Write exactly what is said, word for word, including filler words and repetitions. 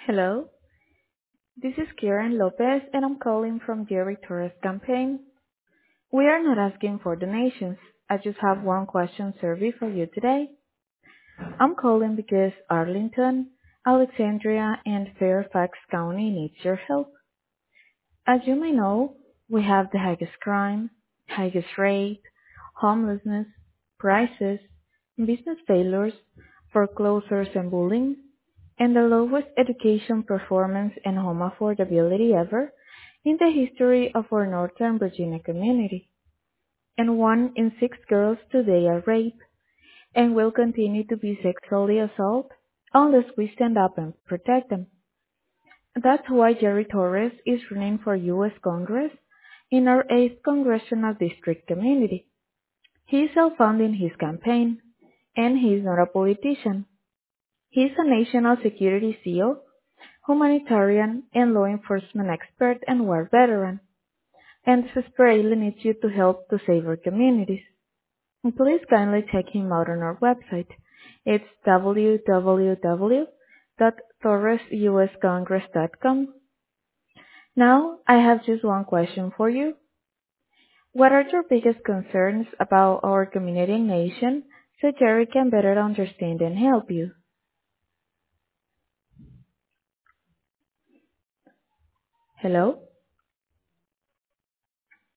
Hello, this is Kieran Lopez and I'm calling from Jerry Torres campaign. We are not asking for donations. I just have one question survey for you today. I'm calling because Arlington, Alexandria, and Fairfax County needs your help. As you may know, we have the highest crime, highest rate, homelessness, prices, business failures, foreclosures and bullying, and the lowest education performance and home affordability ever in the history of our Northern Virginia community. And one in six girls today are raped and will continue to be sexually assaulted unless we stand up and protect them. That's why Jerry Torres is running for U S Congress in our eighth Congressional District community. He is self-funding his campaign, and he is not a politician. He is a national security SEAL, humanitarian, and law enforcement expert and war veteran, and desperately needs you to help to save our communities. Please kindly check him out on our website. It's w w w dot torres u s congress dot com. Now, I have just one question for you. What are your biggest concerns about our community and nation so Jerry can better understand and help you? Hello?